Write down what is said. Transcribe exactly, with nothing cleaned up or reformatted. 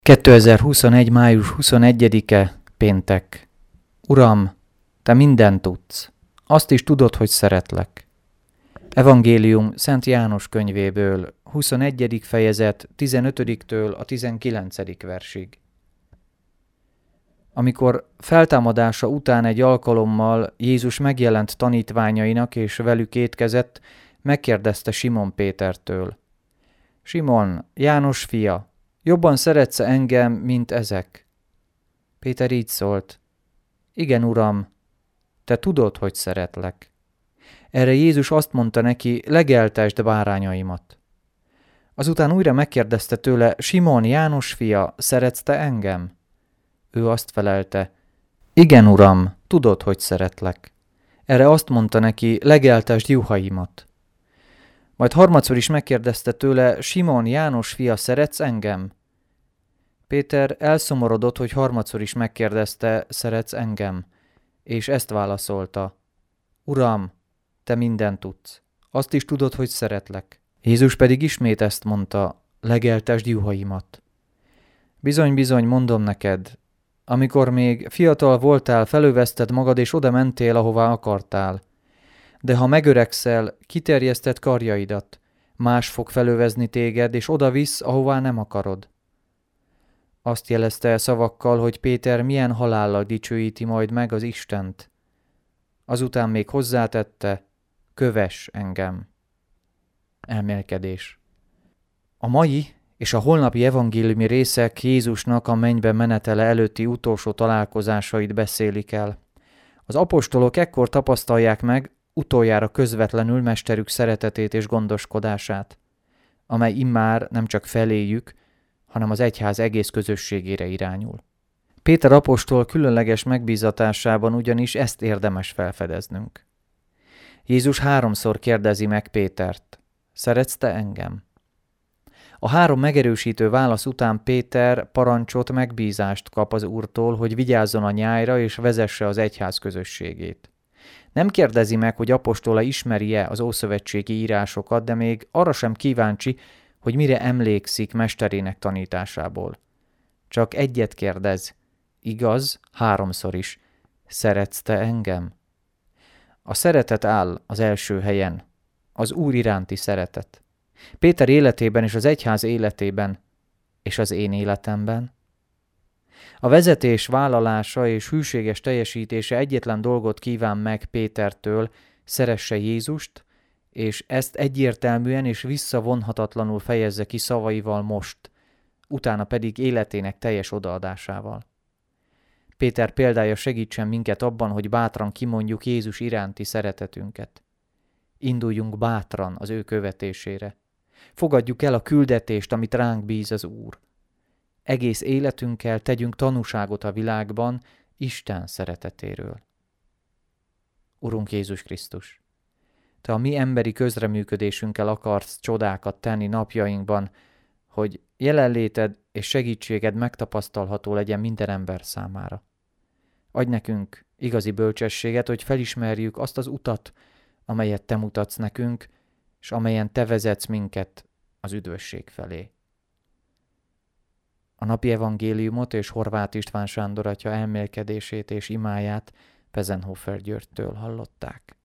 kétezer-huszonegy. május huszonegyedike. Péntek. Uram, Te mindent tudsz. Azt is tudod, hogy szeretlek. Evangélium Szent János könyvéből, huszonegyedik fejezet, tizenötödiktől a tizenkilencedik versig. Amikor feltámadása után egy alkalommal Jézus megjelent tanítványainak és velük étkezett, megkérdezte Simon Pétertől: Simon, János fia, jobban szeretsz engem, mint ezek? Péter így szólt: Igen, Uram, Te tudod, hogy szeretlek. Erre Jézus azt mondta neki: legeltesd bárányaimat. Azután újra megkérdezte tőle: Simon, János fia, szeretsz te engem? Ő azt felelte: Igen, Uram, tudod, hogy szeretlek. Erre azt mondta neki: legeltesd juhaimat. Majd harmadszor is megkérdezte tőle: Simon, János fia, szeretsz engem? Péter elszomorodott, hogy harmadszor is megkérdezte: szeretsz engem? És ezt válaszolta: Uram, Te mindent tudsz. Azt is tudod, hogy szeretlek. Jézus pedig ismét ezt mondta: legeltesd juhaimat. Bizony-bizony, mondom neked, amikor még fiatal voltál, felőveszted magad, és oda mentél, ahová akartál. De ha megöregszel, kiterjeszted karjaidat, más fog felővezni téged, és oda visz, ahová nem akarod. Azt jelezte el szavakkal, hogy Péter milyen halállal dicsőíti majd meg az Istent. Azután még hozzátette: kövess engem. Elmélkedés. A mai és a holnapi evangéliumi részek Jézusnak a mennybe menetele előtti utolsó találkozásait beszélik el. Az apostolok ekkor tapasztalják meg utoljára közvetlenül mesterük szeretetét és gondoskodását, amely immár nem csak feléjük, hanem az egyház egész közösségére irányul. Péter apostol különleges megbízatásában ugyanis ezt érdemes felfedeznünk. Jézus háromszor kérdezi meg Pétert: szeretsz te engem? A három megerősítő válasz után Péter parancsot, megbízást kap az Úrtól, hogy vigyázzon a nyájra és vezesse az egyház közösségét. Nem kérdezi meg, hogy apostola ismeri-e az ószövetségi írásokat, de még arra sem kíváncsi, hogy mire emlékszik mesterének tanításából. Csak egyet kérdez, igaz, háromszor is: szeretsz te engem? A szeretet áll az első helyen, az Úr iránti szeretet. Péter életében és az egyház életében, és az én életemben. A vezetés vállalása és hűséges teljesítése egyetlen dolgot kíván meg Pétertől: szeresse Jézust, és ezt egyértelműen és visszavonhatatlanul fejezze ki szavaival most, utána pedig életének teljes odaadásával. Péter példája segítsen minket abban, hogy bátran kimondjuk Jézus iránti szeretetünket. Induljunk bátran az ő követésére. Fogadjuk el a küldetést, amit ránk bíz az Úr. Egész életünkkel tegyünk tanúságot a világban Isten szeretetéről. Urunk Jézus Krisztus, Te a mi emberi közreműködésünkkel akarsz csodákat tenni napjainkban, hogy jelenléted és segítséged megtapasztalható legyen minden ember számára. Adj nekünk igazi bölcsességet, hogy felismerjük azt az utat, amelyet Te mutatsz nekünk, és amelyen Te vezetsz minket az üdvösség felé. A napi evangéliumot és Horváth István Sándor atya elmélkedését és imáját Pezenhofer Györgytől hallották.